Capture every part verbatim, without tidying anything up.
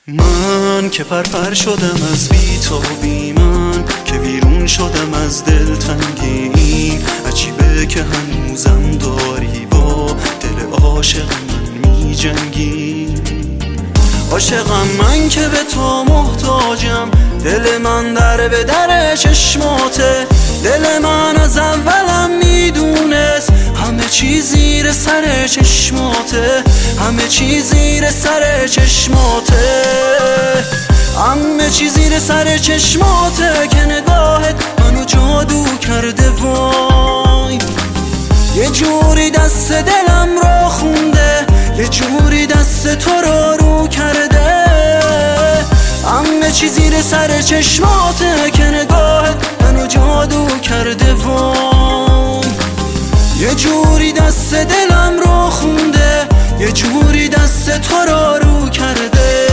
من که پرپر شدم از بی‌تابی، من که ویرون شدم از دلتنگی. عجیبه که هنوزم داری با دل عاشق من می جنگی. عاشقم من که به تو محتاجم، دل من در به در چشماته. دل من از اولم میدونست همه چیز زیر سر چشماته، همه چیز زیر سر چشماته، همه چیز زیر سر چشماته. که نگاهت منو جادو کرده وای، یه جوری دست دلم رو خونده، یه جوری دست تو رو رو کرده. همه چیز زیر سر چشماته، که نگاهت منو جادو کرده وای، یه جوری دست دلم رو خونده، یه جوری دست تو رو رو کرده.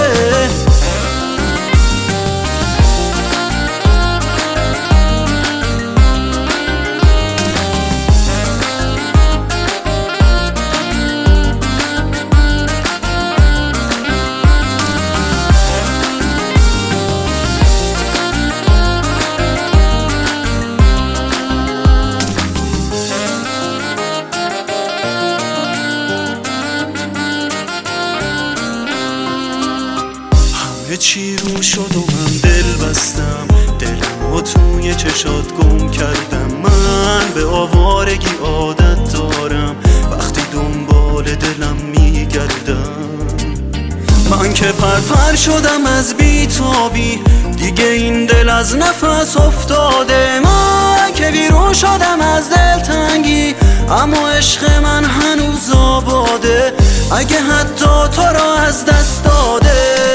همه چی رو شد و من دل بستم، دلم و توی چشات گم کردم. من به آوارگی عادت دارم، وقتی دنبال دلم میگردم. من که پرپر شدم از بی‌تابی، دیگه این دل از نفس افتاده. من که بیرون شدم از دلتنگی، اما عشق من هنوز آباده. اگه حتی تو را از دست داده،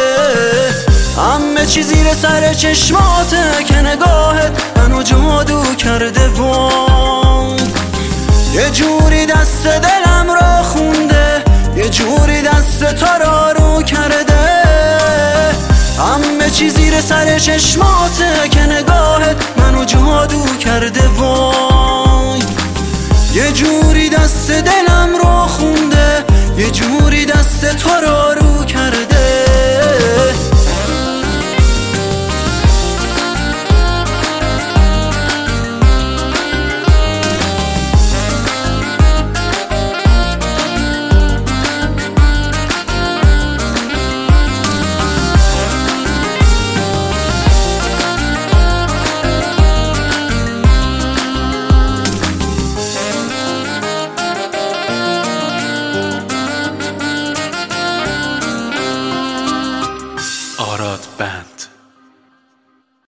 همه چی زیر سر چشماته. که نگاهت منو جادو کرده وای، یه جوری دست دلم رو خونده، یه جوری دست تو را رو کرده. همه چی زیر سر چشماته، که نگاهت منو جادو کرده وای، یه جوری دست دلم رو خونده، یه جوری دست تو را رو کرده. آراد بند.